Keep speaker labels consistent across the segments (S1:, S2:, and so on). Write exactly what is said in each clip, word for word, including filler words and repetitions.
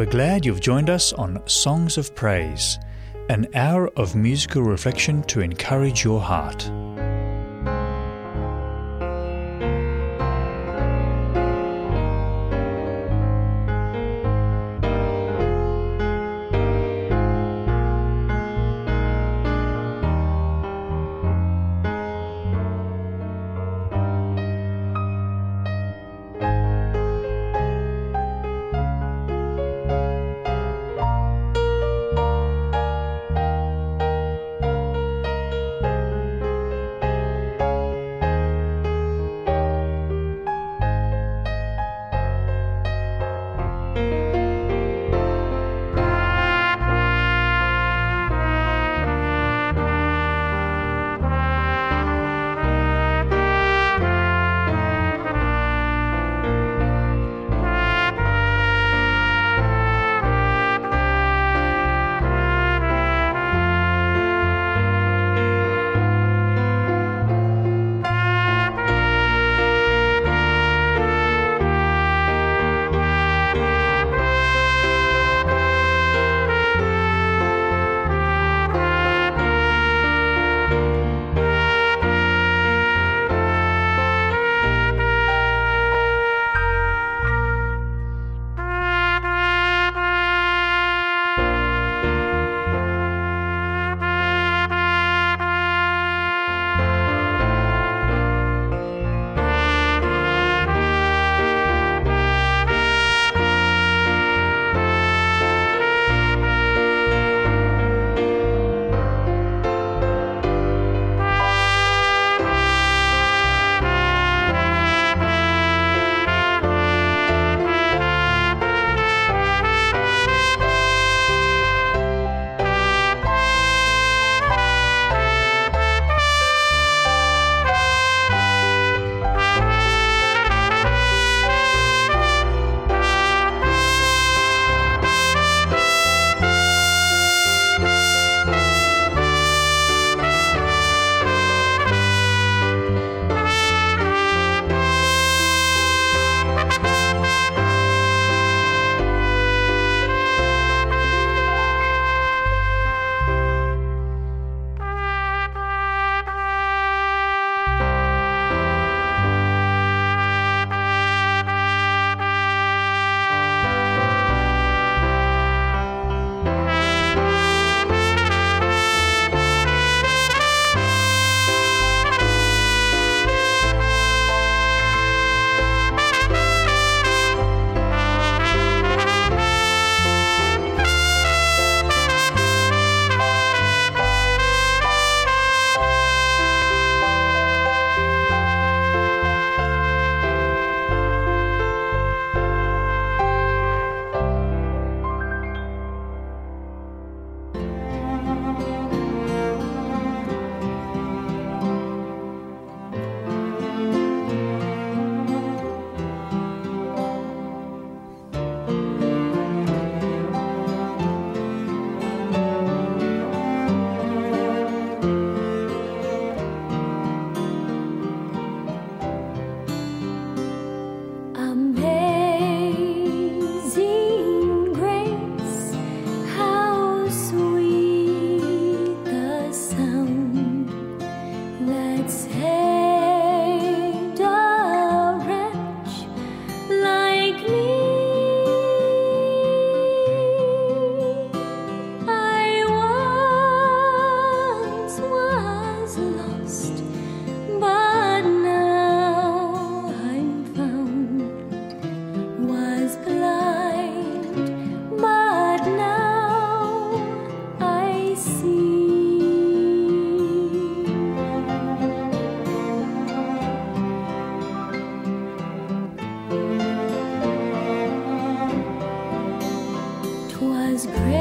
S1: We're glad you've joined us on Songs of Praise, an hour of musical reflection to encourage your heart.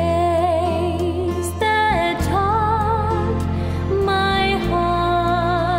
S2: Grace that taught my heart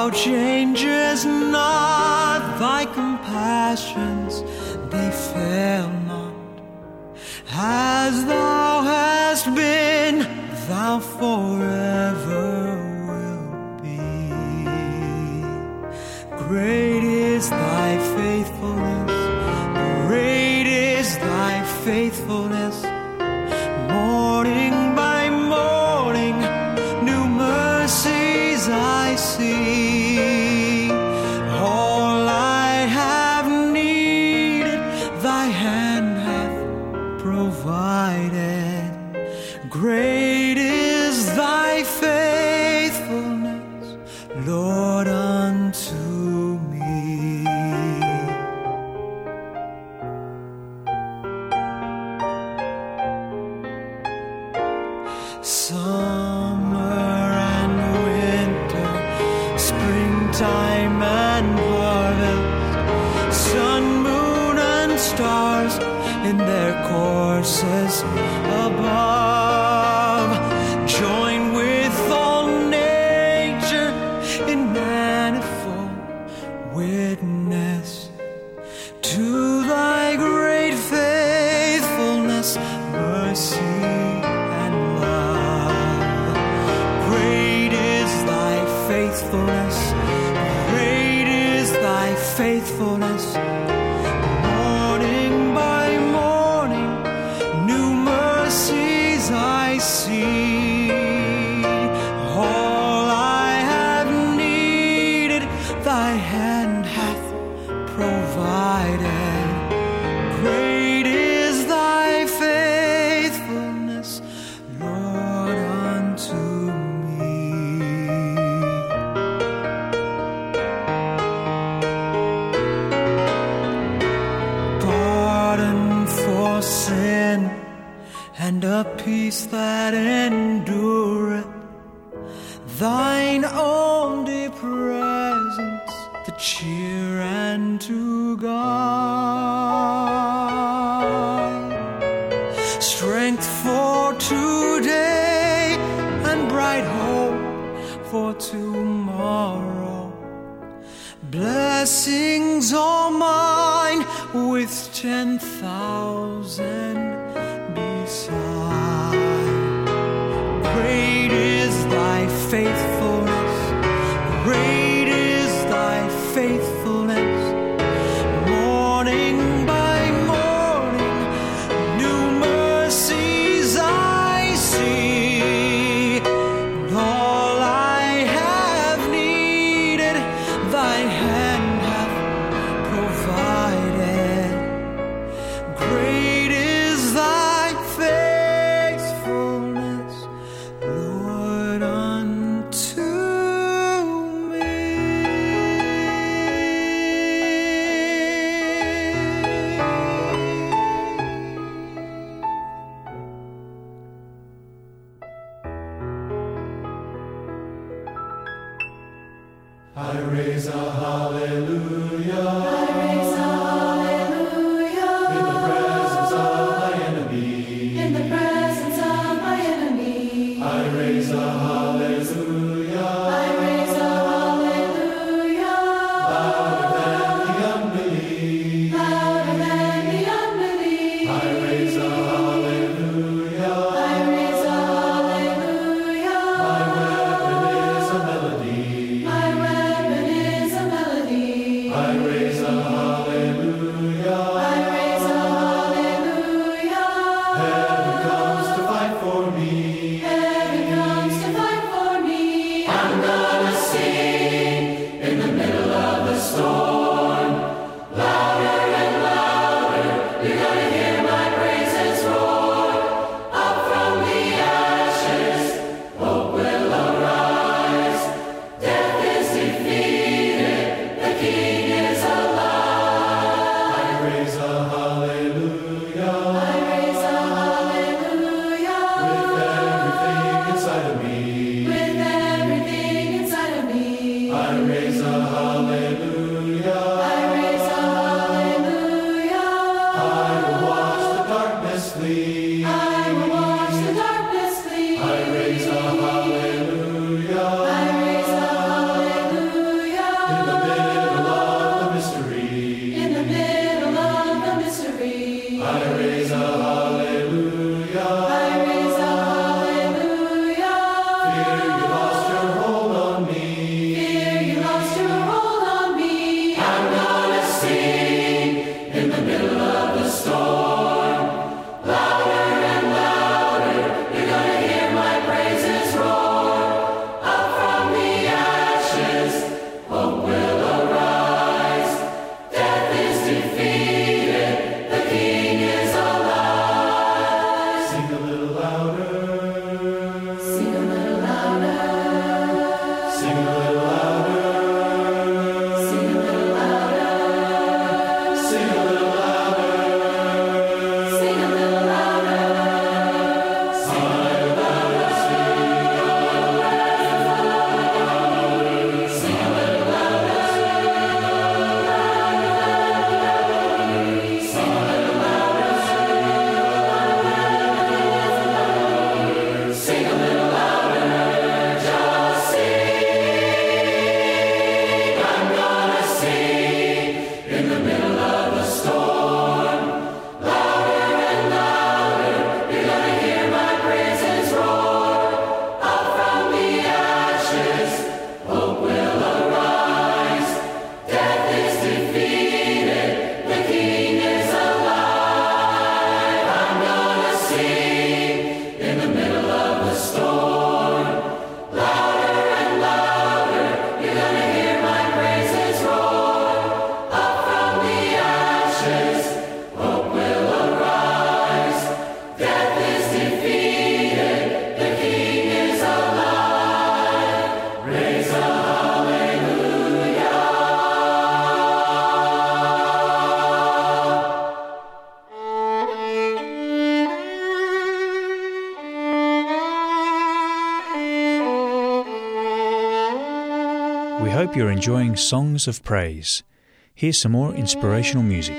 S2: changes not, thy compassions, they fail not. As thou hast been, thou forever wilt be. Great is thy faithfulness, great is thy faithfulness. Morning by morning, new mercies I see. All I have needed, thy hand hath provided. Great is thy faithfulness, Lord, unto me. Summer and winter, springtime and harvest, sun, moon, and stars in their courses above, join with all nature in manifold witness to thy great faithfulness, mercy, and love. Great is thy faithfulness, great is thy faithfulness. Morning by morning, new mercies I see. All I have needed, thy hand hath provided. Great is thy faithfulness, Lord, unto me. Pardon for sin and a peace that endureth, thine own dear presence, the cheer and to guide. Strength for today and bright hope for tomorrow. Blessings all mine with ten thousand beside. Great is thy faithfulness, great is thy faithfulness. Morning by morning, new mercies I see. And all I have needed, thy hand hath provided. Great is thy faithfulness, Lord, unto me.
S3: I raise a hallelujah.
S4: I raise a hallelujah.
S3: In the presence of my enemy.
S4: In the presence of my enemy.
S3: I raise a hallelujah.
S4: I raise a hallelujah.
S3: Louder than the unbelief.
S4: Louder than the unbelief.
S3: I raise a hallelujah.
S4: I raise a hallelujah.
S3: My weapon is a melody.
S4: My weapon is a melody.
S3: I raise a hallelujah.
S4: I raise a hallelujah.
S3: Heaven comes to fight for me.
S4: Heaven comes to fight
S1: We hope you're enjoying Songs of Praise. Here's some more inspirational music.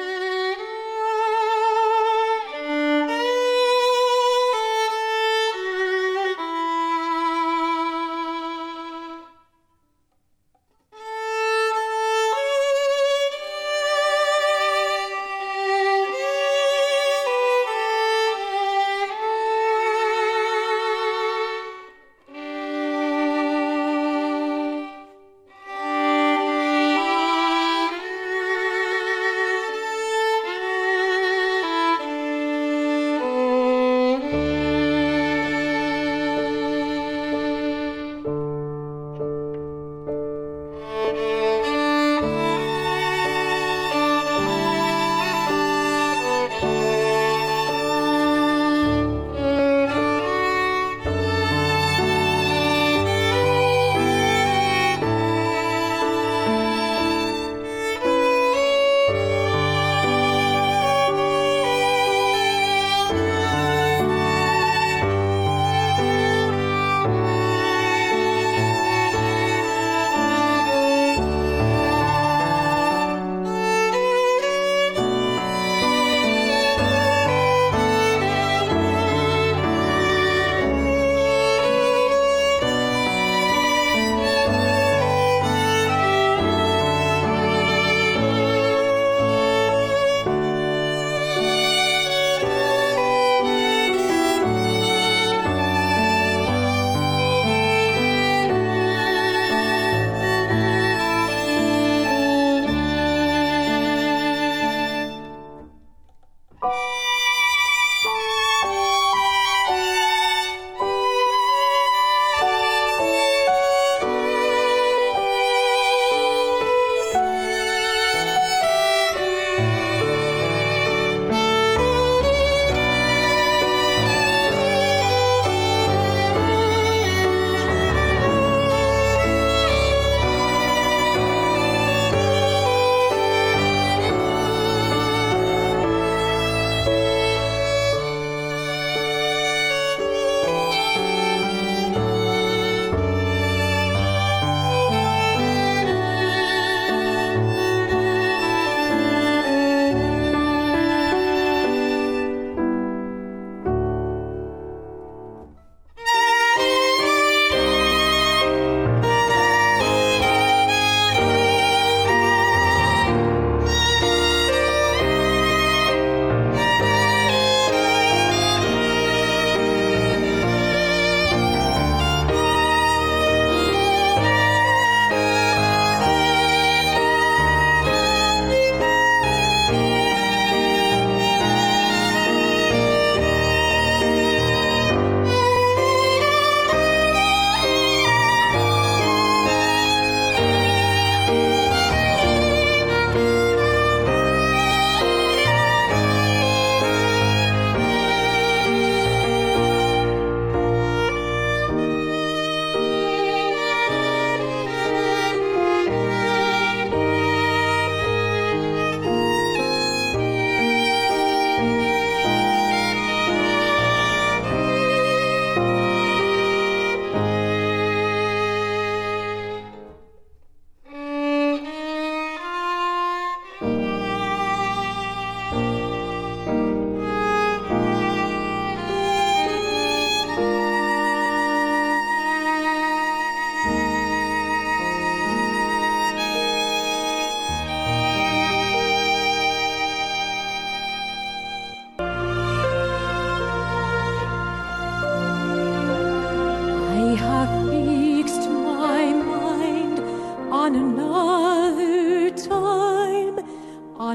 S5: on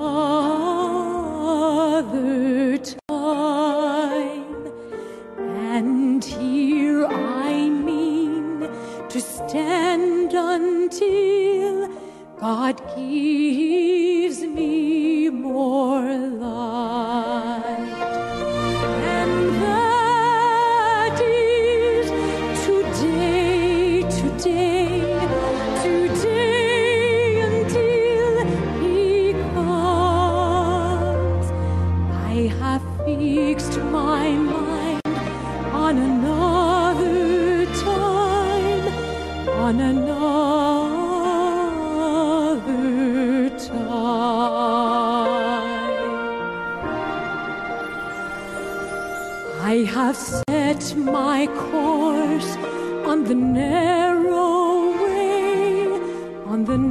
S5: another time. And here I mean to stand until God gives me more light. And that is today, today, today until He comes. I have fixed my mind on another time, on another have set my course on the narrow way, on the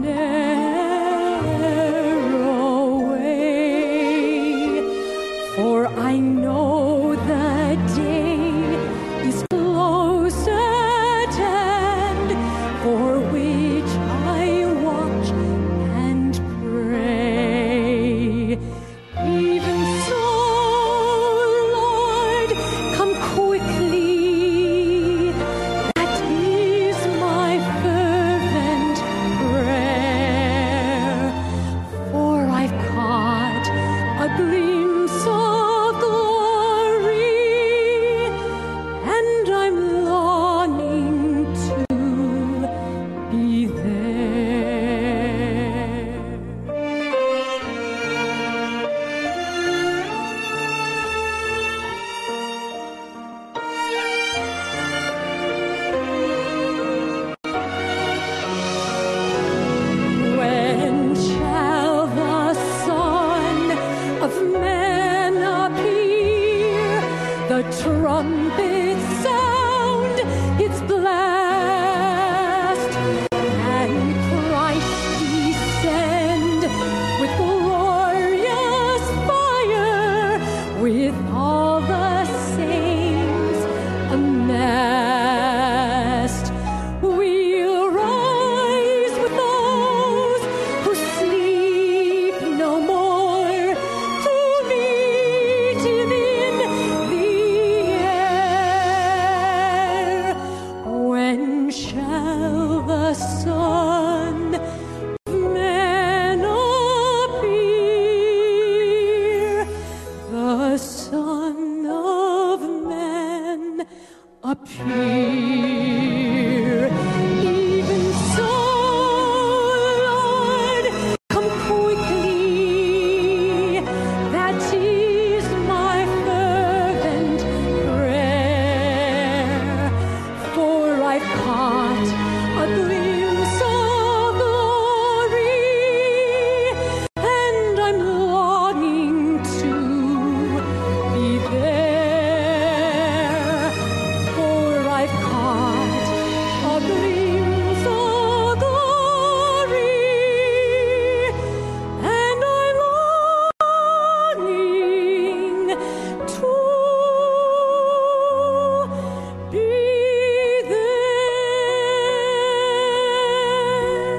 S5: narrow way. For I know the day is close at hand, for which I watch and pray. Even so, Lord, come quickly. That is my fervent prayer. For I've caught a glimpse of glory, and I'm longing to be there. When shall the Son of Man appear? The trumpet sound its blast, and Christ descend with glorious fire, with all the saints amassed. We'll rise with those who sleep no more, to meet Him in the air. When shall the Son of Man appear? The Son of Man appear. Even so, Lord, come quickly. That is my fervent prayer. For I've caught a glimpse of glory, and I'm longing to be there. For I've caught a glimpse of glory, and I'm longing to be there.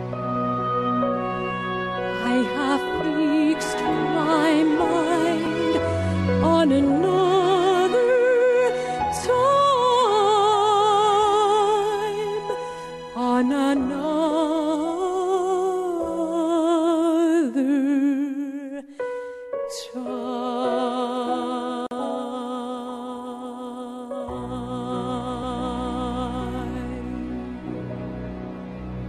S5: I have fixed my mind on another time, on another time.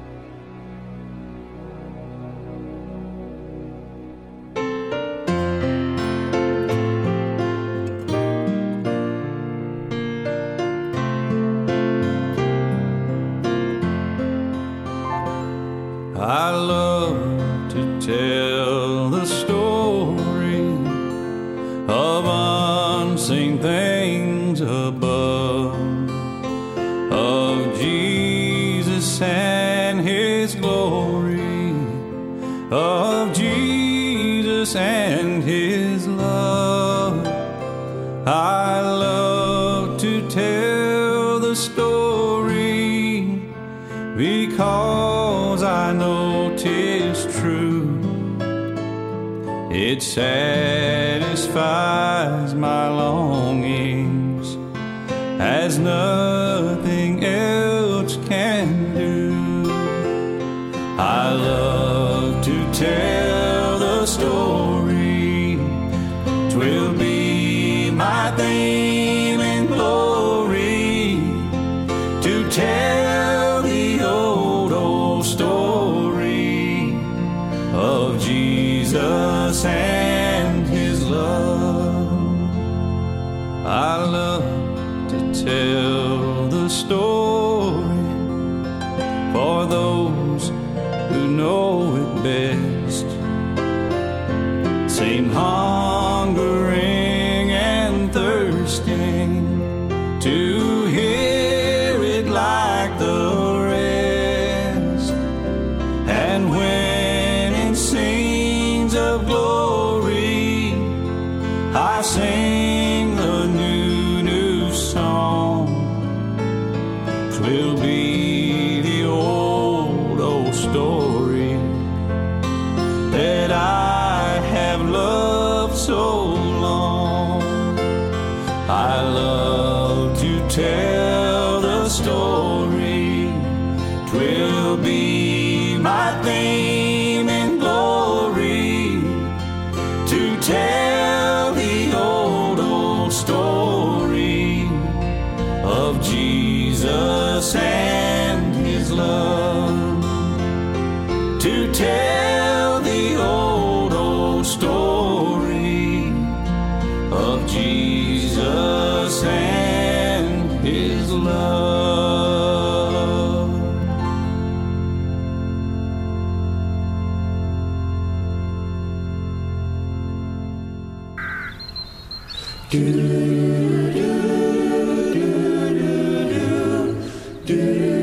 S2: I love to tell the story of unseen things above, of Jesus and His glory, of Jesus and His love. I love to tell the story because I know 'tis true. It satisfies my longings as nothing else can do. I love to tell the story. 'Twill be my theme and glory to tell the old, old story of Jesus and His love. I love to tell the story for those who know it best, seem hungering and thirsting hear it like the rest. And when it sings of glory, I sing a new, new song. 'Twill be the old, old story that I have loved so long. I love to tell the story. 'Twill be my theme and glory to tell the old, old story of Jesus and His love. To tell the old, old story of Jesus and His love. Do, do, do, do, do, do,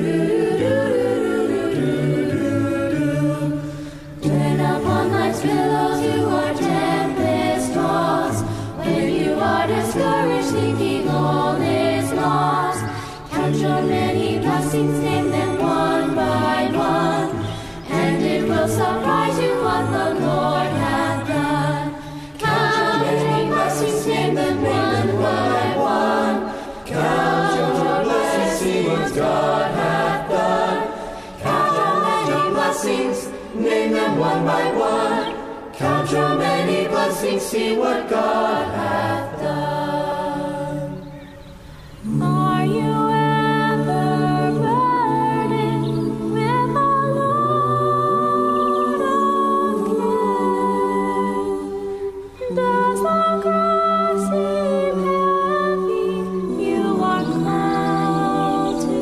S4: When upon life's billows you are tempest tossed, when you are discouraged, thinking all is lost, count your many blessings, name them one by one, and it will surprise you what the Lord hath done. Count your many blessings, name them one by one. Count your blessings, see what God hath done. Count your many blessings, name them one by one. Count your many blessings, see what God hath done. Are you ever burdened with a load of care? Does the cross seem heavy you are called to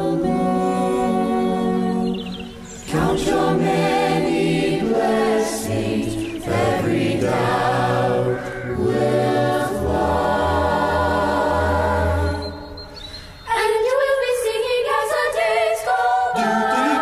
S4: bear? Count your many blessings, every doubt will fly. And you will be singing as the days go by.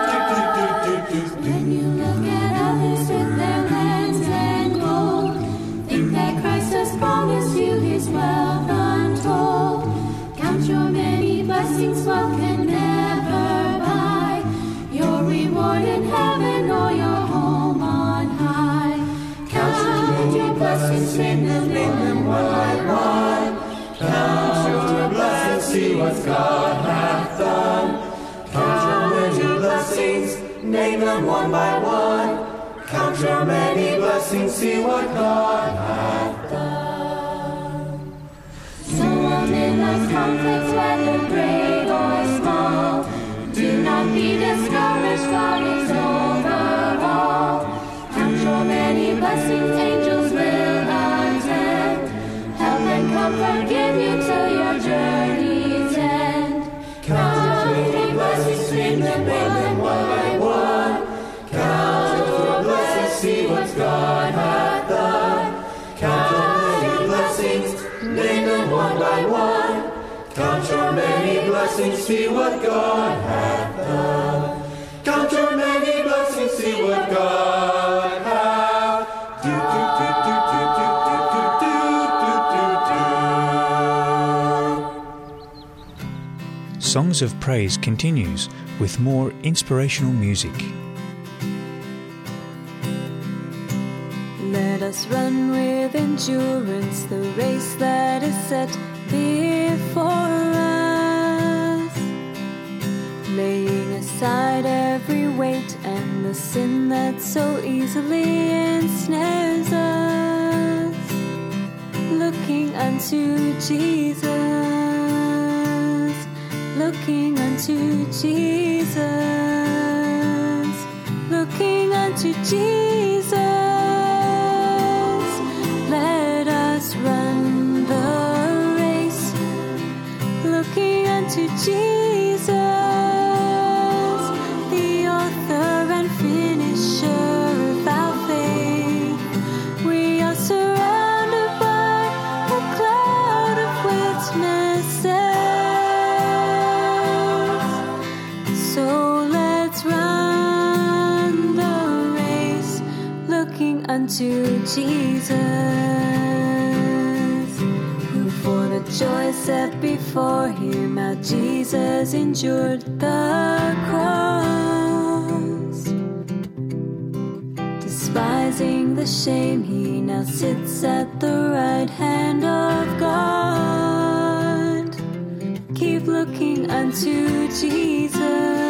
S4: When you look at others with their lands and gold, think that Christ has promised you His wealth untold. Count your many blessings, wealth can never buy your reward in heaven or your home on high. Count your blessings, name them, name them one by one. Count your blessings, see what God hath done. Count your many blessings, name them one by one. Count your many blessings, see what God hath done. So amid life's conflicts, whether great or small, do not be discouraged, God is over all. Count your many blessings, angels will attend, help and comfort give you till your journey's end. Count your many blessings, name them, name them one by one. Count your blessings, see what God hath done. Count your many blessings, name them one by one. Count your many blessings, see what God hath done. Count your many blessings, see what God hath do, do, do, do, do, do, do, do, do.
S1: Songs of Praise continues with more inspirational music.
S5: Let us run with endurance the race that is set before us, laying aside every weight and the sin that so easily ensnares us, looking unto Jesus, looking unto Jesus, looking unto Jesus. Let us run the race, looking unto Jesus, the author and finisher of our faith. We are surrounded by a cloud of witnesses.
S6: unto Jesus, who for the joy set before him out Jesus endured the cross. Despising the shame, he now sits at the right hand of God. Keep looking unto Jesus.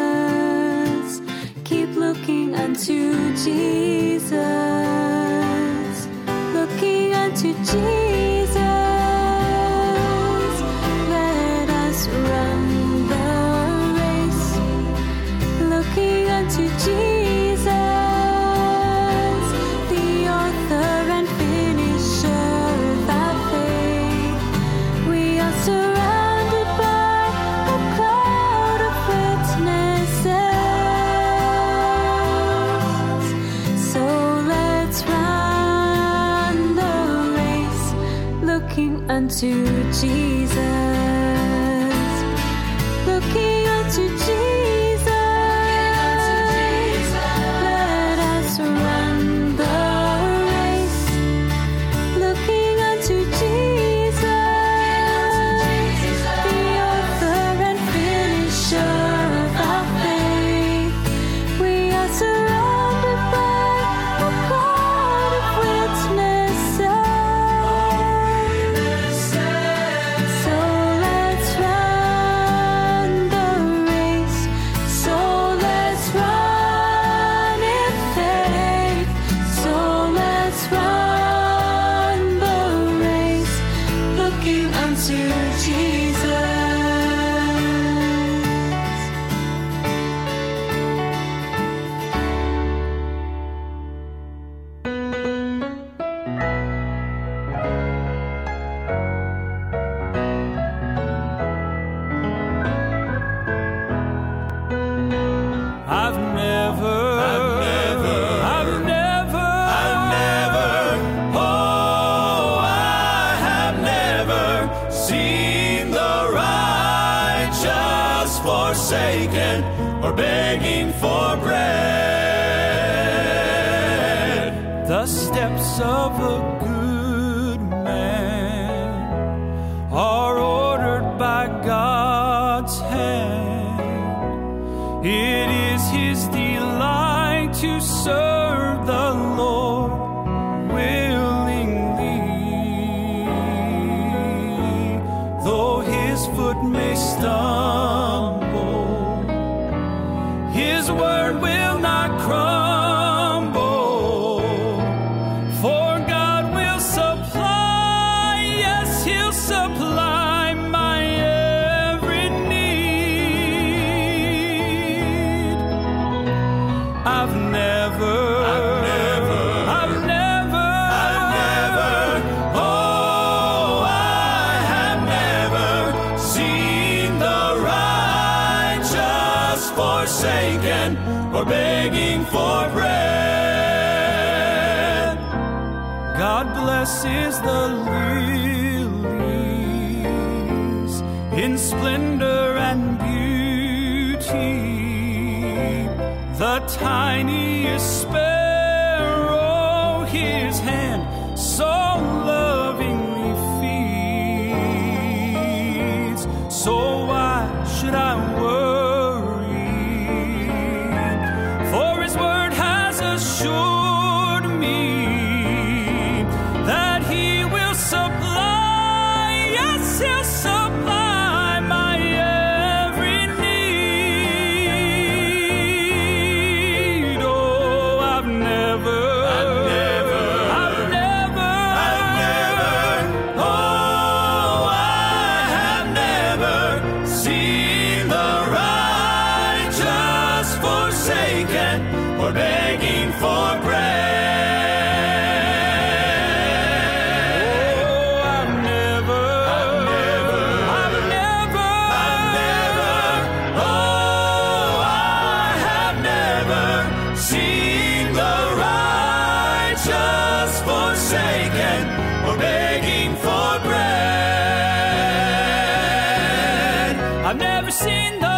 S6: Keep looking unto Jesus. Looking unto Jesus. Let us run the race. Looking unto Jesus, the author and finisher of our faith. We are surrounded by a cloud of witnesses. So let's run the race, looking unto Jesus. Looking unto Jesus. Let us run the race, looking unto Jesus, the author and finisher of our faith. We are surrounded by a cloud of witnesses. So let's run the race. So let's run in faith. So let's run the race, looking unto Jesus.
S2: I've never, I've never, I've never, I've never, oh, I have never seen the righteous forsaken or begging for bread. The steps of a good man are ordered by God's hand. It is his delight to serve the Lord willingly. Though his foot may stumble, his word will not crumble. For God will supply, yes, he'll supply my every need. I've never, I've never, I've never, I've never, oh, I have never seen the righteous forsaken or begging for bread. God blesses the lilies in splendor and beauty, the tiniest sparrow his hand so lovingly feeds. So why should I worry? For his word has assured me that he will supply, yes, he'll supply my every need. Oh, I've never, I've never, I've never, I've never, oh, I have never seen the righteous forsaken or begging for bread. Oh, I've never, I've never, I've never, I've never, oh, I have never seen the righteous forsaken or begging for bread. I've never seen the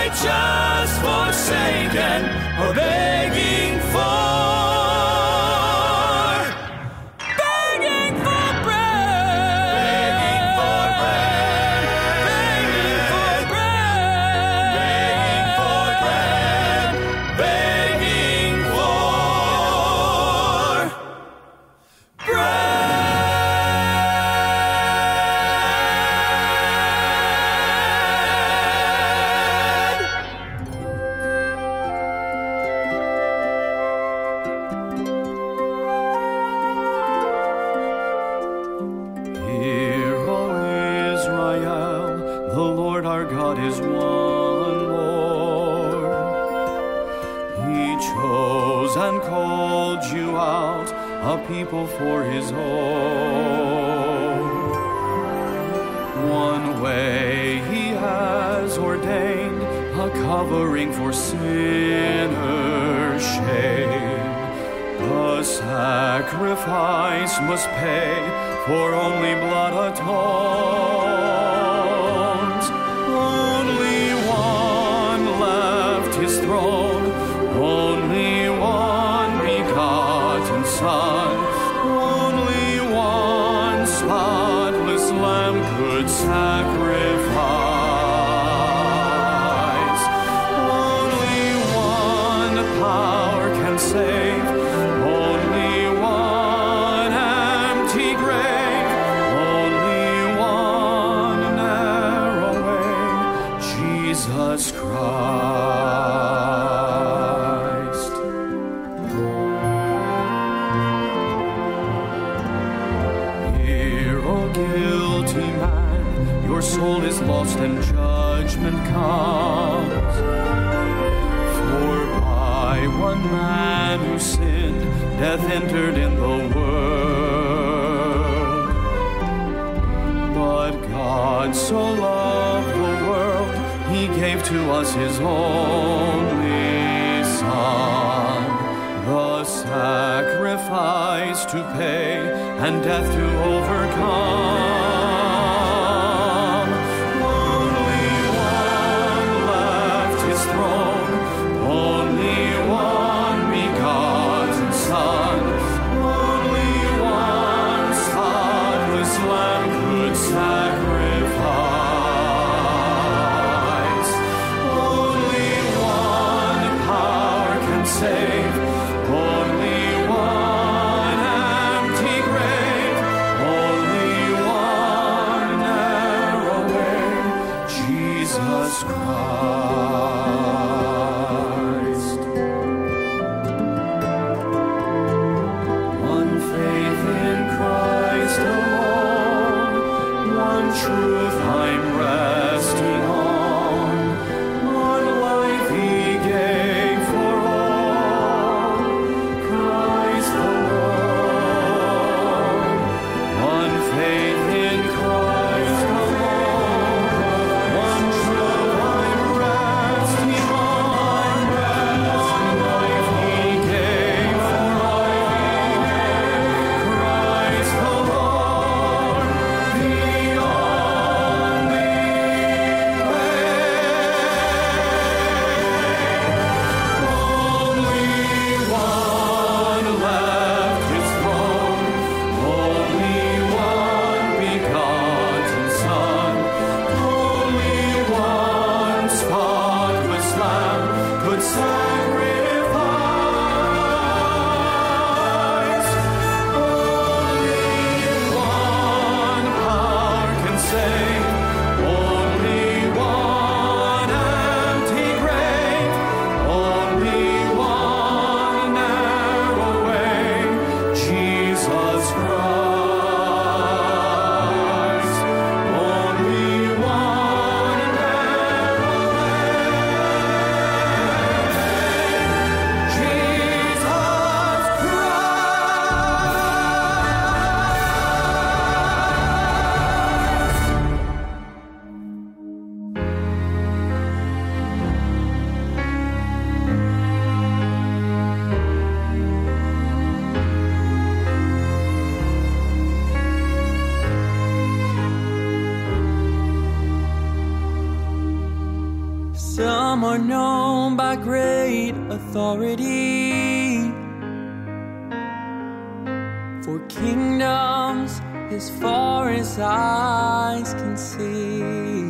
S2: righteous forsaken or begging for our God is one Lord. He chose and called you out, a people for his own. One way he has ordained, a covering for sinners' shame. The sacrifice must pay, for only blood atones. Only one left his throne, only one begotten Son, only one spotless Lamb could sacrifice. Only one power can save, only one empty grave, only one narrow way, Jesus Christ. Hear, O guilty man, your soul is lost and judgment comes. For by one man who sinned, death entered in the world. But God so loved the world, he gave to us his only Son, the sacrifice to pay and death to overcome. Only one left his throne, only one begotten Son, only one spotless Lamb could sacrifice. Only one power can save, only one empty grave, only one narrow way, Jesus Christ. One faith in Christ alone, one truth I'm resting on, one life he gave for all, Christ the Lord. One faith in Christ alone, one truth I'm resting on, one life he gave for all, Christ the Lord, the only way. Only one left his throne, only one begotten Son, only one spotless Lamb could sacrifice. Only one power can save, only one empty grave, only one narrow way, Jesus Christ. Only one narrow way, Jesus
S7: Some are known by great authority, for kingdoms as far as eyes can see.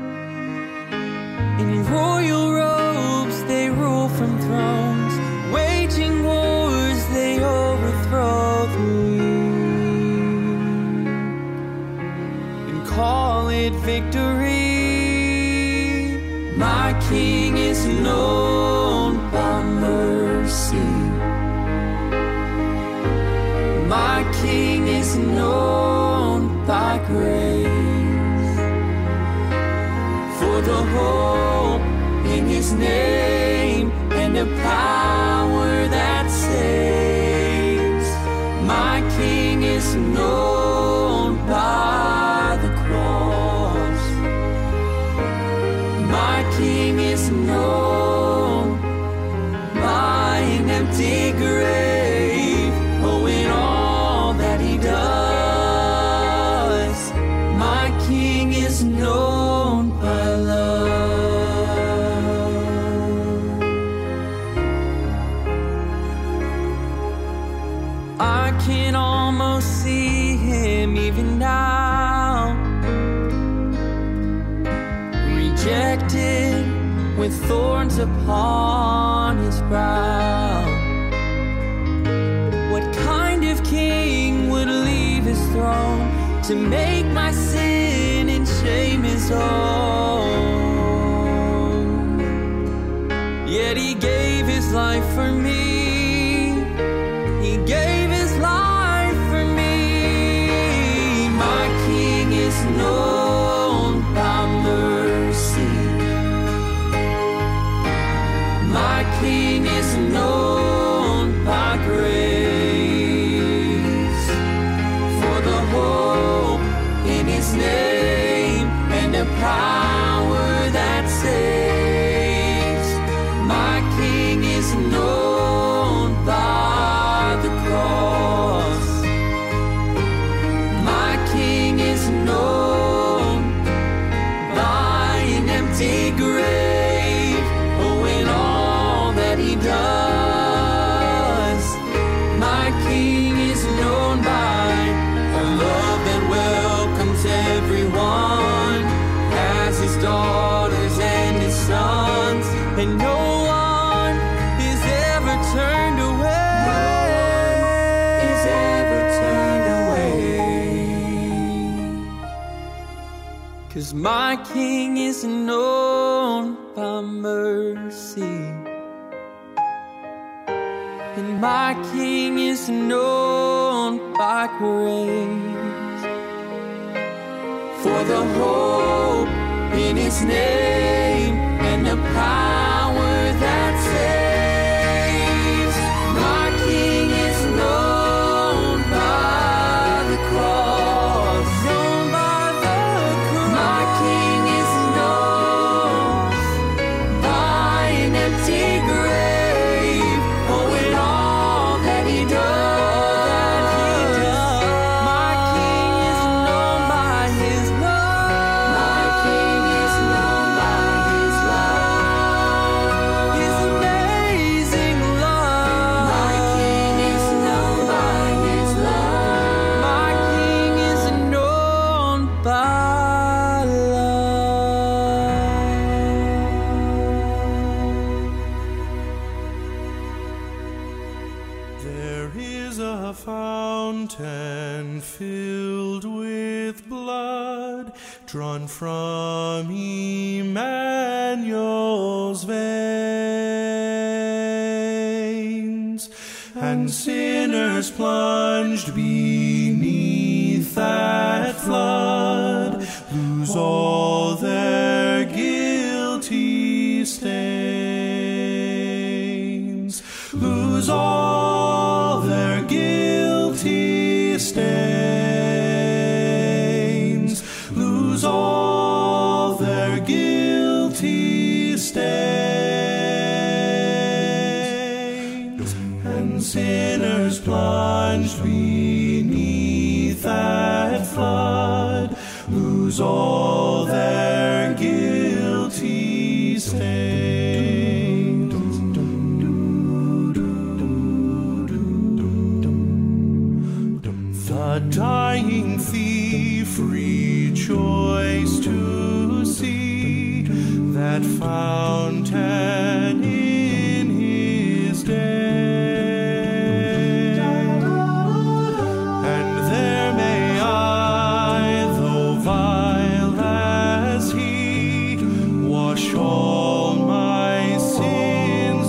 S7: In royal robes they rule from thrones, waging wars they overthrow the weak, and call it victory. My King is known by mercy, my King is known by grace. For for the hope in his name and the power that saves. My King is known by the cross. My King is known by an empty grave. Oh, in all that he does, my King is known by love. I can almost see him even now, rejected with thorns upon his brow. What kind of king would leave his throne to make my sin and shame his own? Yet he gave his life for me. He gave his life for me. My King is known by mercy. My King is known by grace. For the hope in his name and the power that saves. My King is known by the cross. My King is known by an empty grave. Oh, in all that he does, my King is known by a love that welcomes everyone as his daughters and his sons, and no one is ever turned away. Is ever turned away. 'Cause my King is known by mercy, and my King is known by grace. For the hope in his name and the power that saves. My King is known by the cross. Known by the cross. My King is known by an empty grave. Oh, in all that he does, my King is known by his love. My King is known by his love. His amazing love. My King is known by his love. My King is known by love.
S3: There is a fountain filled with blood, drawn from Emmanuel's veins, and sinners plunged beneath that flood lose all their guilty stains, lose all their guilty stains, lose all their guilty stains, and sinners plunged beneath that flood lose all their guilty stains. The dying thief rejoiced to see that fountain in his day. And there may I, though vile as he, wash all my sins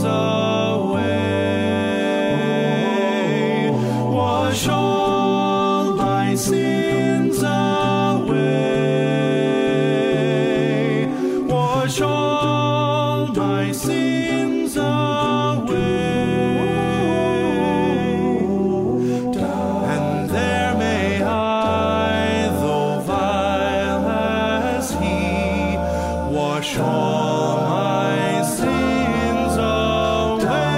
S3: away. Wash all my sins away. wash all my sins away. And there may I, though vile as he, wash all my sins away.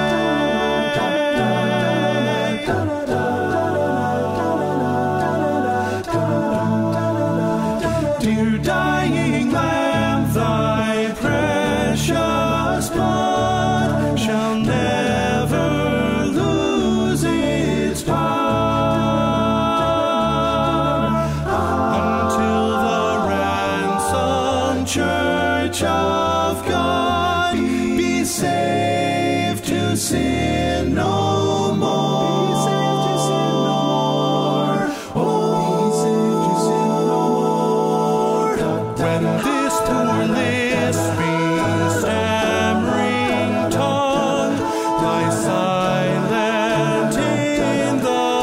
S3: Dear dying Lamb, thy precious blood shall never lose its power until the ransomed church of God be saved to sin no more. When this poor lisping, stammering tongue lies silent in the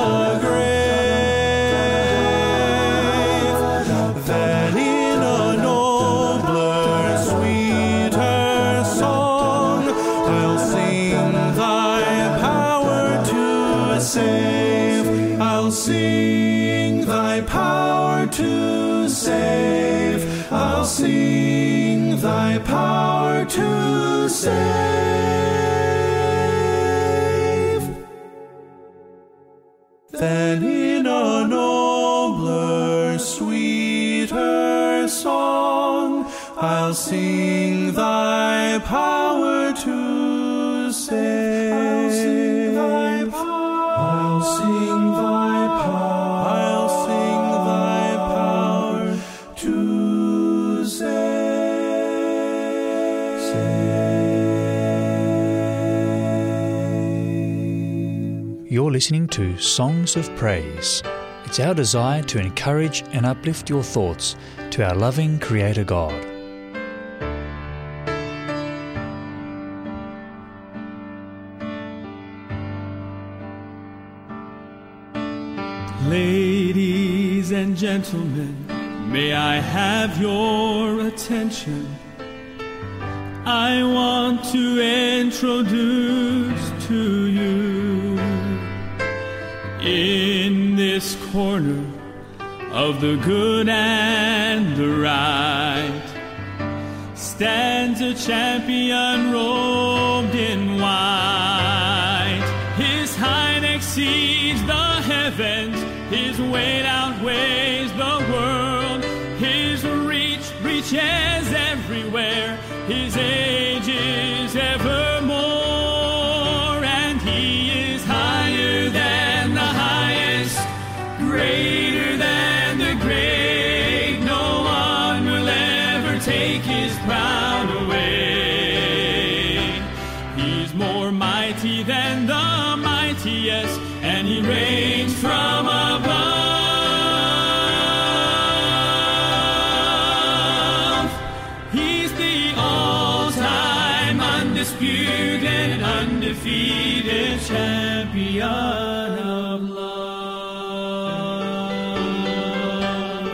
S3: grave, then in a nobler, sweeter song I'll sing thy power to save. I'll sing thy power to save. I'll sing thy power to save. Then in a nobler, sweeter song I'll sing thy power to save. I'll sing thy power. I'll sing thy power. I'll sing thy power to save.
S1: You're listening to Songs of Praise. It's our desire to encourage and uplift your thoughts to our loving Creator God.
S2: Ladies and gentlemen, may I have your attention? I want to introduce to you, in this corner of the good and the right, stands a champion robed in white. His height exceeds the heavens, his weight outweighs the world, his reach reaches everywhere, his age is evermore, and he is higher than the highest, greater than the great. No one will ever take his crown away. He's more mighty than the mightiest, and he reigns from above. He's the all-time undisputed, undefeated champion of love.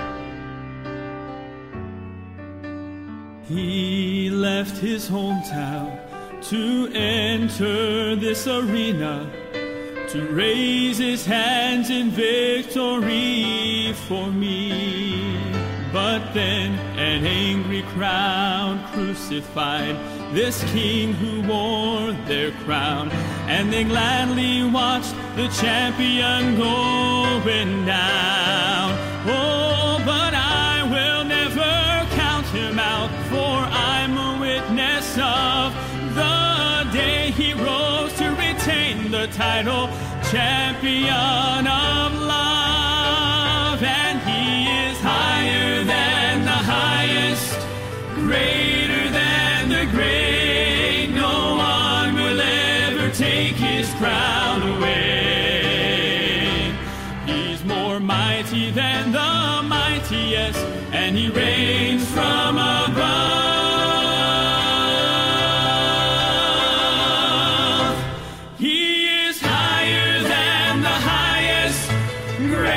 S2: He left his hometown to enter this arena, to raise his hands in victory for me. But then an angry crowd crucified this king who wore their crown, and they gladly watched the champion going down. Oh, but I will never count him out, for I'm a witness of the day he rose to retain the title, champion of love. And he is higher than the highest, greater than the great. No one will ever take his crown away. He's more mighty than the mightiest, and he reigns from above.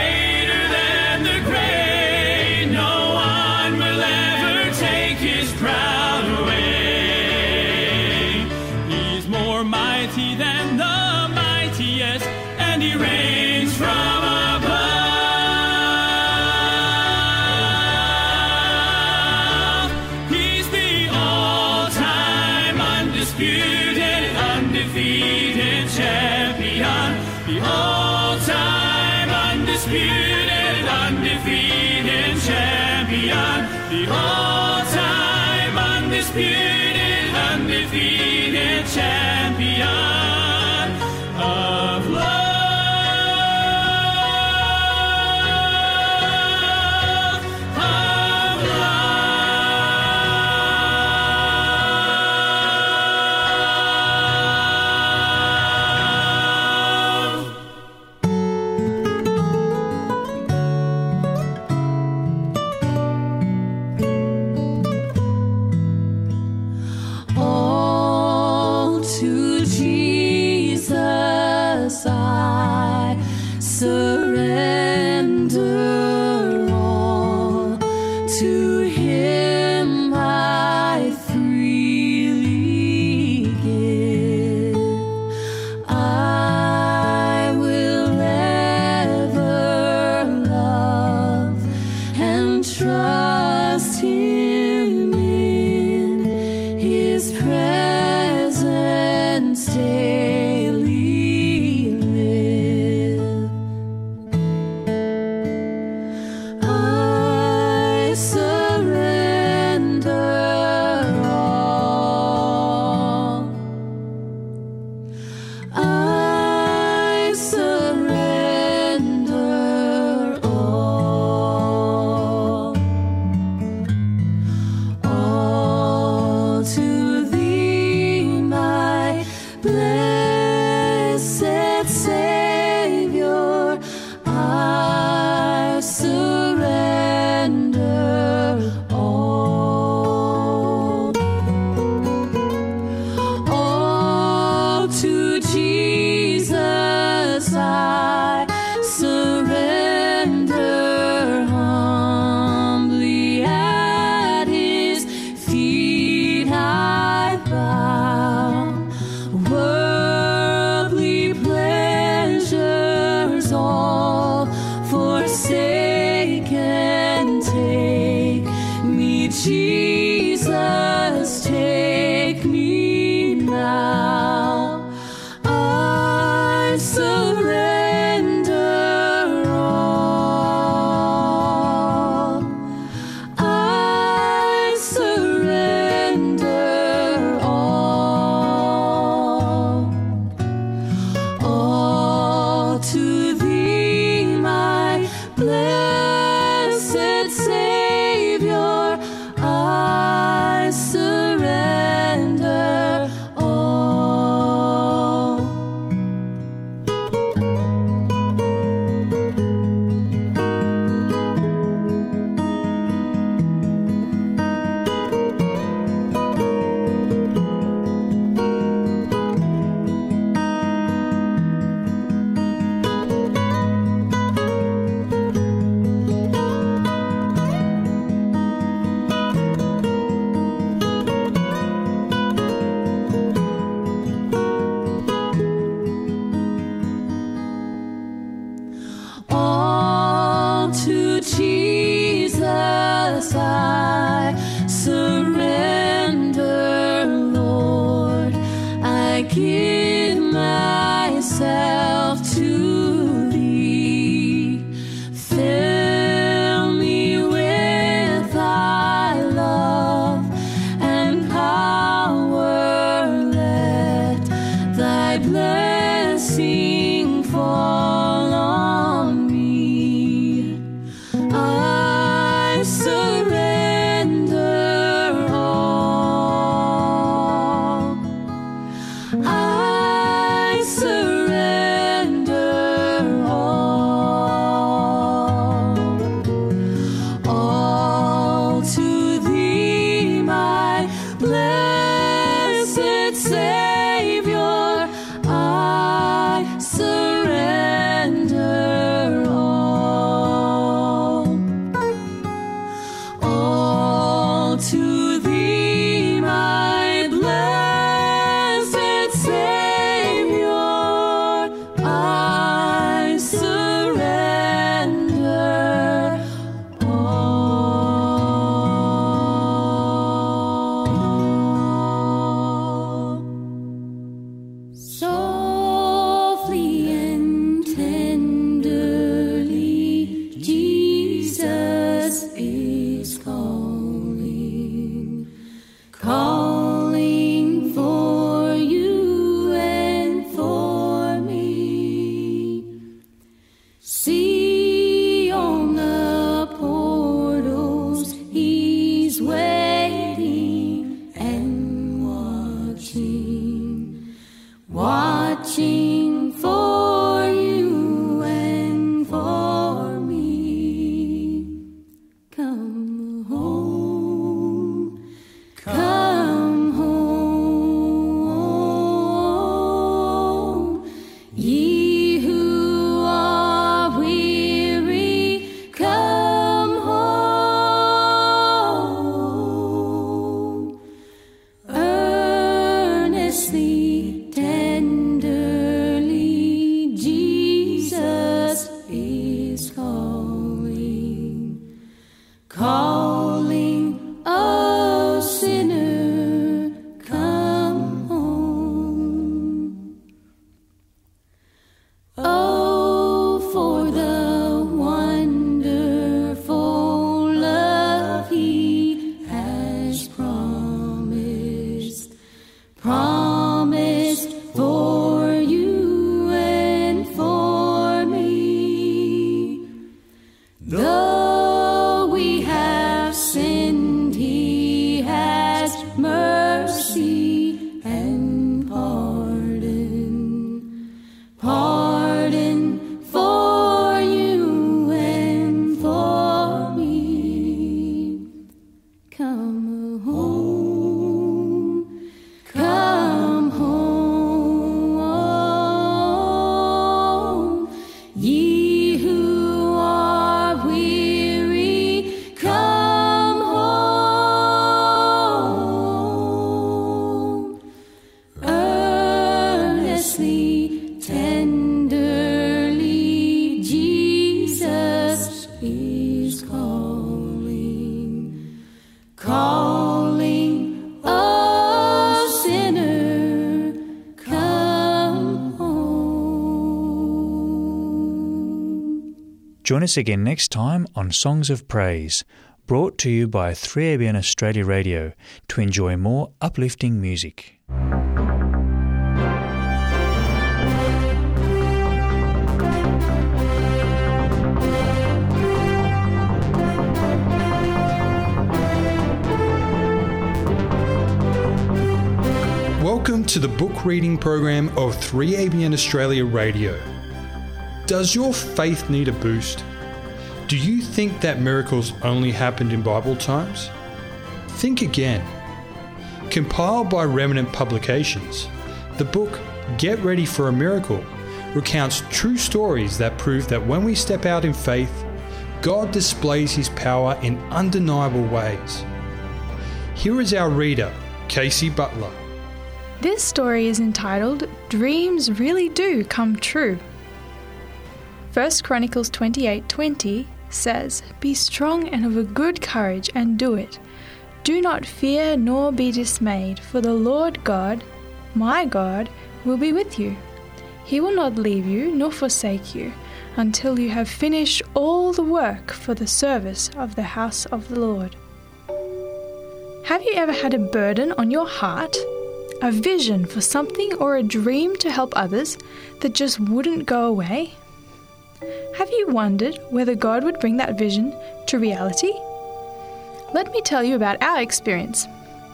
S2: Greater than the great, no one will ever take his crown. undisputed, undefeated champion, the all-time undisputed, undefeated champion, the all-time undisputed, undefeated champion of love.
S5: All
S6: Come home, ye who are weary, come home. Earnestly, tenderly, Jesus is calling, calling, oh sinner, come home. Oh, for the wonderful love he has promised, promised for you and for me. Though we have sinned, he has mercy and pardon, pardon for you and for me. Come home, come home, ye who are weary, come home. Earnestly, tenderly, Jesus is calling, calling, oh sinner, come home.
S1: Join us again next time on Songs of Praise, brought to you by three A B N Australia Radio, to enjoy more uplifting music.
S8: Welcome to the book reading program of three A B N Australia Radio. Does your faith need a boost? Do you think that miracles only happened in Bible times? Think again. Compiled by Remnant Publications, the book Get Ready for a Miracle recounts true stories that prove that when we step out in faith, God displays his power in undeniable ways. Here is our reader, Casey Butler.
S9: This story is entitled Dreams Really Do Come True. First Chronicles twenty-eight twenty says, Be strong and of a good courage, and do it. Do not fear nor be dismayed, for the Lord God, my God, will be with you. He will not leave you nor forsake you until you have finished all the work for the service of the house of the Lord. Have you ever had a burden on your heart? A vision for something or a dream to help others that just wouldn't go away? Have you wondered whether God would bring that vision to reality? Let me tell you about our experience.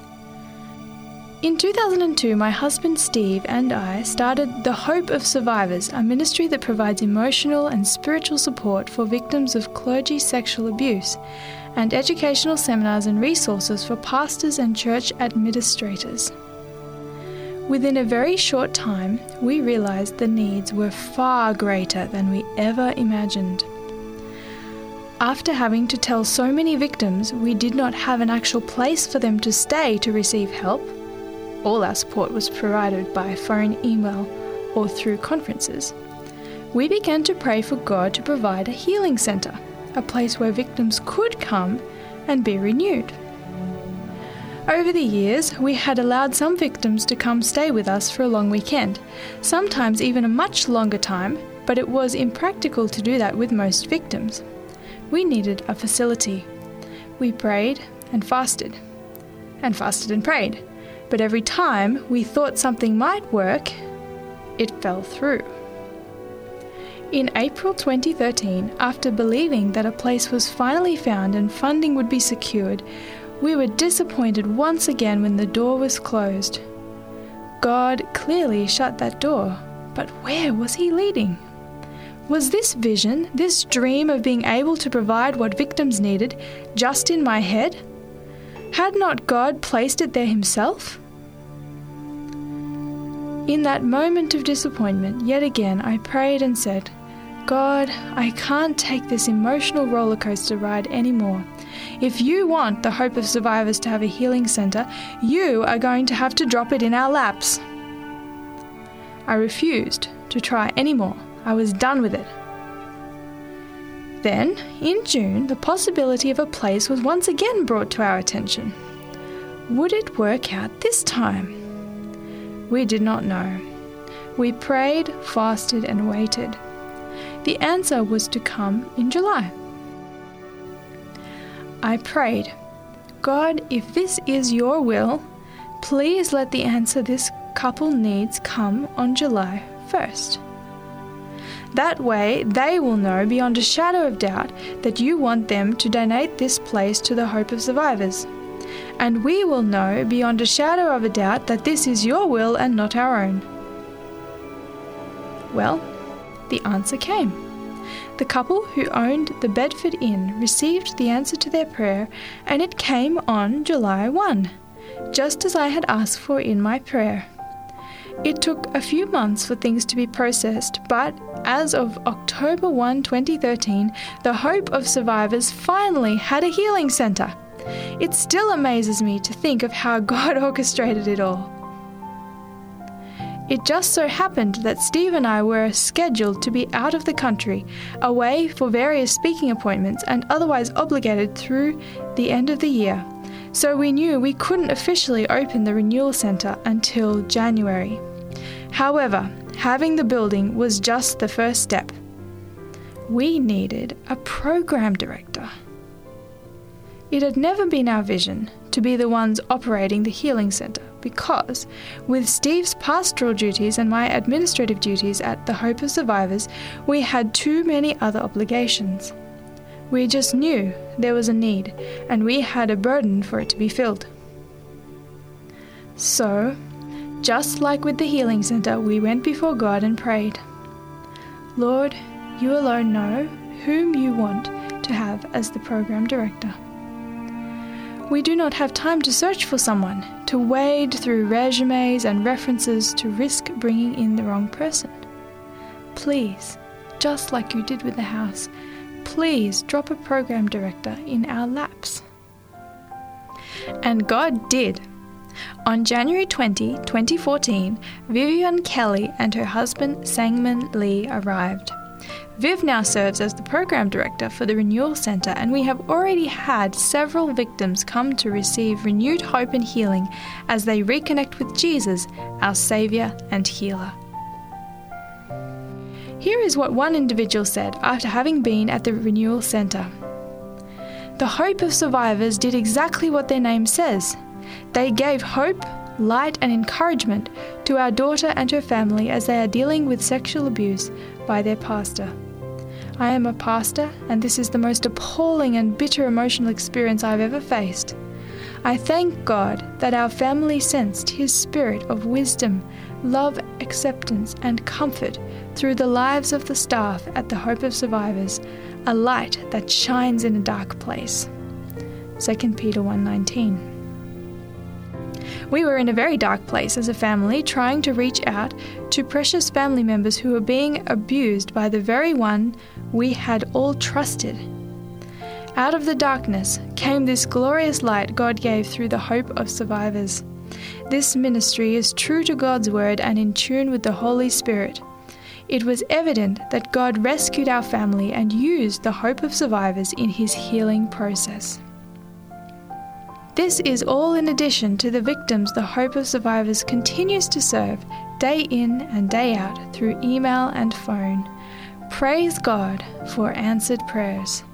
S9: In two thousand two, my husband Steve and I started The Hope of Survivors, a ministry that provides emotional and spiritual support for victims of clergy sexual abuse, and educational seminars and resources for pastors and church administrators. Within a very short time, we realized the needs were far greater than we ever imagined. After having to tell so many victims we did not have an actual place for them to stay to receive help, all our support was provided by phone, email, or through conferences, we began to pray for God to provide a healing centre, a place where victims could come and be renewed. Over the years, we had allowed some victims to come stay with us for a long weekend, sometimes even a much longer time, but it was impractical to do that with most victims. We needed a facility. We prayed and fasted, and fasted and prayed, but every time we thought something might work, it fell through. In April twenty thirteen, after believing that a place was finally found and funding would be secured, we were disappointed once again when the door was closed. God clearly shut that door, but where was he leading? Was this vision, this dream of being able to provide what victims needed, just in my head? Had not God placed it there himself? In that moment of disappointment, yet again I prayed and said, God, I can't take this emotional roller coaster ride anymore. If you want the Hope of Survivors to have a healing centre, you are going to have to drop it in our laps. I refused to try anymore. I was done with it. Then, in June, the possibility of a place was once again brought to our attention. Would it work out this time? We did not know. We prayed, fasted, and waited. The answer was to come in July. I prayed, God, if this is your will, please let the answer this couple needs come on July first. That way, they will know beyond a shadow of doubt that you want them to donate this place to the Hope of Survivors. And we will know beyond a shadow of a doubt that this is your will and not our own. Well, the answer came. The couple who owned the Bedford Inn received the answer to their prayer, and it came on July first, just as I had asked for in my prayer. It took a few months for things to be processed, but as of October first, twenty thirteen, the Hope of Survivors finally had a healing centre. It still amazes me to think of how God orchestrated it all. It just so happened that Steve and I were scheduled to be out of the country, away for various speaking appointments and otherwise obligated through the end of the year. So we knew we couldn't officially open the Renewal Centre until January. However, having the building was just the first step. We needed a program director. It had never been our vision to be the ones operating the Healing Centre because, with Steve's pastoral duties and my administrative duties at the Hope of Survivors, we had too many other obligations. We just knew there was a need, and we had a burden for it to be filled. So, just like with the Healing Centre, we went before God and prayed, Lord, you alone know whom you want to have as the program director. We do not have time to search for someone, to wade through resumes and references to risk bringing in the wrong person. Please, just like you did with the house, please drop a program director in our laps. And God did. On January twentieth, twenty fourteen, Vivian Kelly and her husband Sangman Lee arrived. Viv now serves as the program director for the Renewal Centre, and we have already had several victims come to receive renewed hope and healing as they reconnect with Jesus, our Saviour and Healer. Here is what one individual said after having been at the Renewal Centre. The Hope of Survivors did exactly what their name says. They gave hope, light and encouragement to our daughter and her family as they are dealing with sexual abuse by their pastor. I am a pastor, and this is the most appalling and bitter emotional experience I've ever faced. I thank God that our family sensed His spirit of wisdom, love, acceptance and comfort through the lives of the staff at the Hope of Survivors, a light that shines in a dark place. Second Peter one nineteen. We were in a very dark place as a family, trying to reach out to precious family members who were being abused by the very one we had all trusted. Out of the darkness came this glorious light God gave through the Hope of Survivors. This ministry is true to God's word and in tune with the Holy Spirit. It was evident that God rescued our family and used the Hope of Survivors in His healing process. This is all in addition to the victims the Hope of Survivors continues to serve day in and day out through email and phone. Praise God for answered prayers.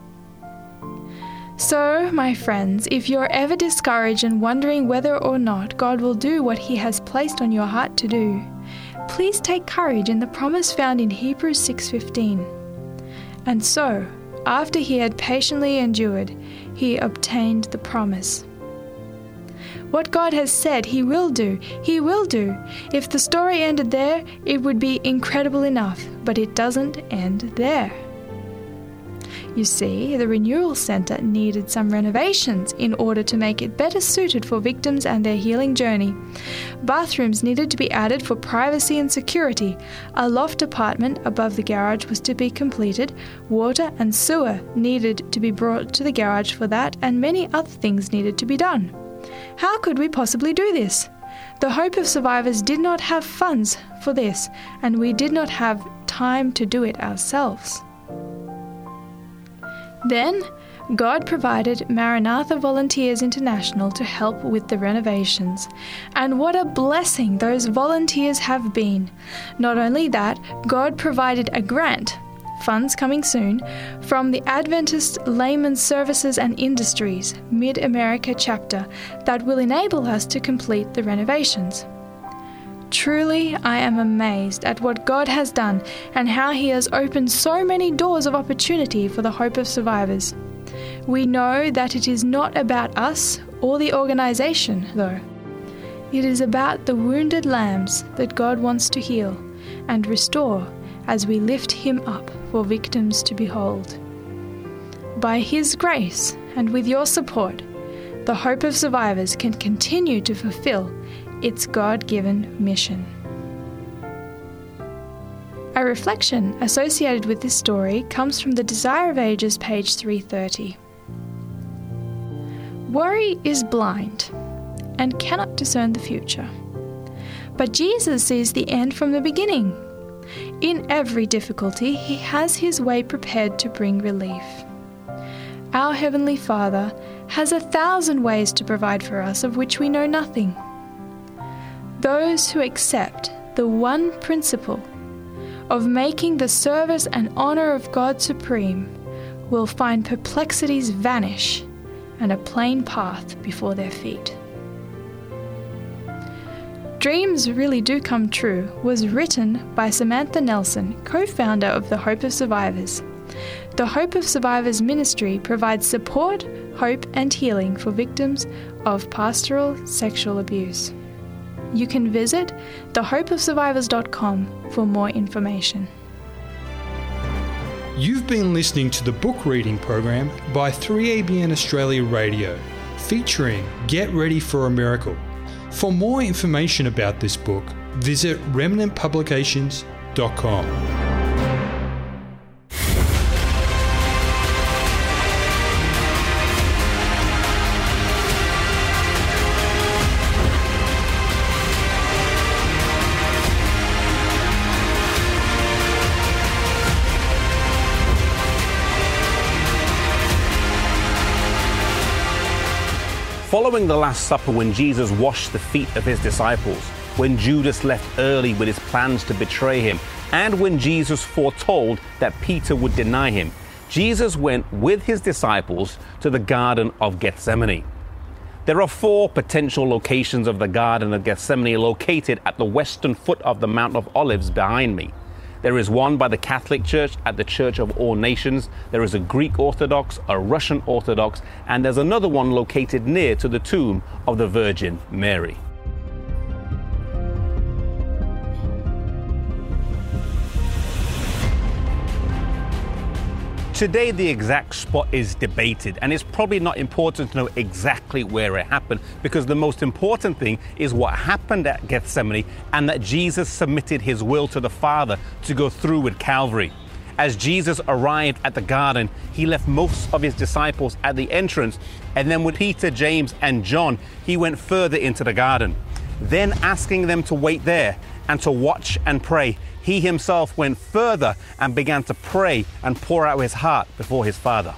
S9: So, my friends, if you're ever discouraged and wondering whether or not God will do what He has placed on your heart to do, please take courage in the promise found in Hebrews six fifteen. And so, after he had patiently endured, he obtained the promise. What God has said He will do, He will do. If the story ended there, it would be incredible enough, but it doesn't end there. You see, the renewal centre needed some renovations in order to make it better suited for victims and their healing journey. Bathrooms needed to be added for privacy and security. A loft apartment above the garage was to be completed. Water and sewer needed to be brought to the garage for that, and many other things needed to be done. How could we possibly do this? The Hope of Survivors did not have funds for this, and we did not have time to do it ourselves. Then, God provided Maranatha Volunteers International to help with the renovations. And what a blessing those volunteers have been. Not only that, God provided a grant, funds coming soon, from the Adventist Layman's Services and Industries Mid-America chapter that will enable us to complete the renovations. Truly, I am amazed at what God has done and how He has opened so many doors of opportunity for the Hope of Survivors. We know that it is not about us or the organization, though. It is about the wounded lambs that God wants to heal and restore as we lift Him up for victims to behold. By His grace and with your support, the Hope of Survivors can continue to fulfill its God-given mission. A reflection associated with this story comes from the Desire of Ages, page three thirty. Worry is blind and cannot discern the future. But Jesus sees the end from the beginning. In every difficulty, He has His way prepared to bring relief. Our Heavenly Father has a thousand ways to provide for us of which we know nothing. Those who accept the one principle of making the service and honor of God supreme will find perplexities vanish and a plain path before their feet. Dreams Really Do Come True was written by Samantha Nelson, co-founder of the Hope of Survivors. The Hope of Survivors ministry provides support, hope, and healing for victims of pastoral sexual abuse. You can visit the hope of survivors dot com for more information.
S8: You've been listening to the book reading program by three A B N Australia Radio, featuring Get Ready for a Miracle. For more information about this book, visit remnant publications dot com.
S10: Following the Last Supper, when Jesus washed the feet of His disciples, when Judas left early with his plans to betray Him, and when Jesus foretold that Peter would deny Him, Jesus went with His disciples to the Garden of Gethsemane. There are four potential locations of the Garden of Gethsemane located at the western foot of the Mount of Olives behind me. There is one by the Catholic Church at the Church of All Nations. There is a Greek Orthodox, a Russian Orthodox, and there's another one located near to the tomb of the Virgin Mary. Today, the exact spot is debated, and it's probably not important to know exactly where it happened, because the most important thing is what happened at Gethsemane and that Jesus submitted His will to the Father to go through with Calvary. As Jesus arrived at the garden, He left most of His disciples at the entrance, and then with Peter, James, and John, He went further into the garden. Then, asking them to wait there and to watch and pray, He Himself went further and began to pray and pour out His heart before His Father.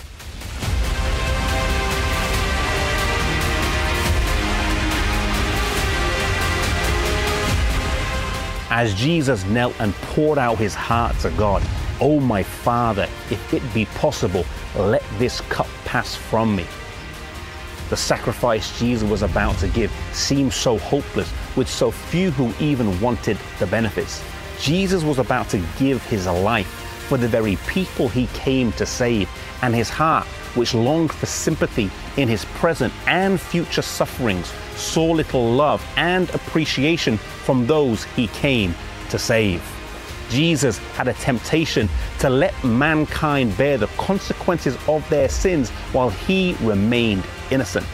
S10: As Jesus knelt and poured out His heart to God, "Oh my Father, if it be possible, let this cup pass from me." The sacrifice Jesus was about to give seemed so hopeless, with so few who even wanted the benefits. Jesus was about to give His life for the very people He came to save, and His heart, which longed for sympathy in His present and future sufferings, saw little love and appreciation from those He came to save. Jesus had a temptation to let mankind bear the consequences of their sins while he remained innocent.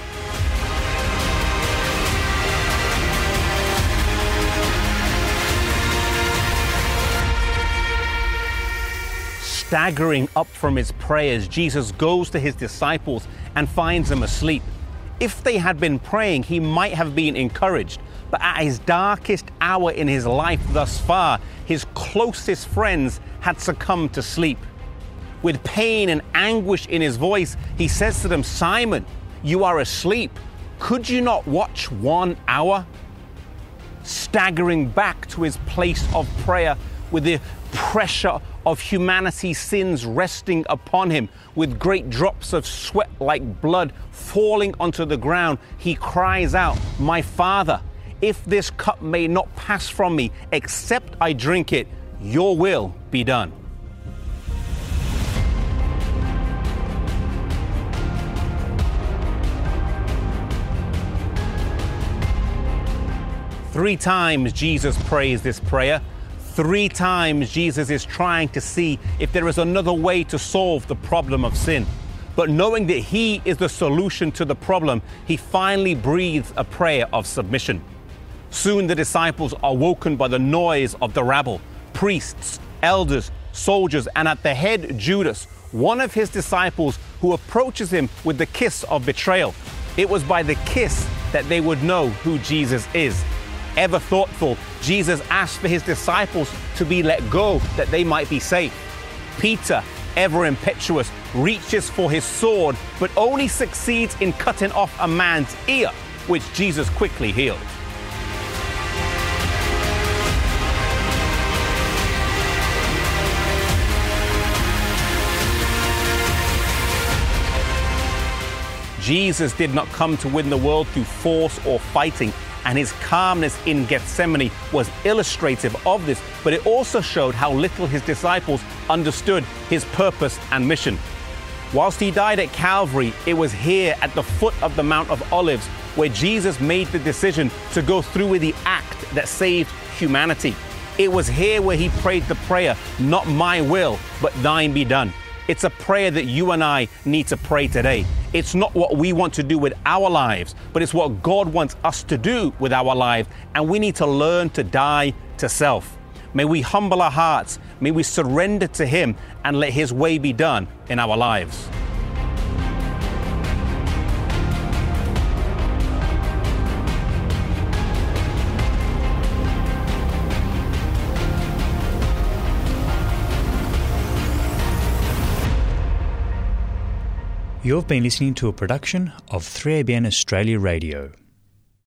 S10: Staggering up from his prayers, Jesus goes to his disciples and finds them asleep. If they had been praying, he might have been encouraged. But at his darkest hour in his life thus far, his closest friends had succumbed to sleep. With pain and anguish in his voice, he says to them, "Simon, you are asleep. Could you not watch one hour?" Staggering back to his place of prayer with the pressure of humanity's sins resting upon him, with great drops of sweat like blood falling onto the ground, he cries out, "My Father, if this cup may not pass from me, except I drink it, your will be done." Three times Jesus prays this prayer. Three times Jesus is trying to see if there is another way to solve the problem of sin. But knowing that he is the solution to the problem, he finally breathes a prayer of submission. Soon the disciples are woken by the noise of the rabble, priests, elders, soldiers, and at the head Judas, one of his disciples, who approaches him with the kiss of betrayal. It was by the kiss that they would know who Jesus is. Ever thoughtful, Jesus asked for his disciples to be let go that they might be safe. Peter, ever impetuous, reaches for his sword, but only succeeds in cutting off a man's ear, which Jesus quickly healed. Jesus did not come to win the world through force or fighting, and his calmness in Gethsemane was illustrative of this, but it also showed how little his disciples understood his purpose and mission. Whilst he died at Calvary, it was here at the foot of the Mount of Olives where Jesus made the decision to go through with the act that saved humanity. It was here where he prayed the prayer, "Not my will, but thine be done." It's a prayer that you and I need to pray today. It's not what we want to do with our lives, but it's what God wants us to do with our lives. And we need to learn to die to self. May we humble our hearts. May we surrender to him and let his way be done in our lives.
S1: You've been listening to a production of three A B N Australia Radio.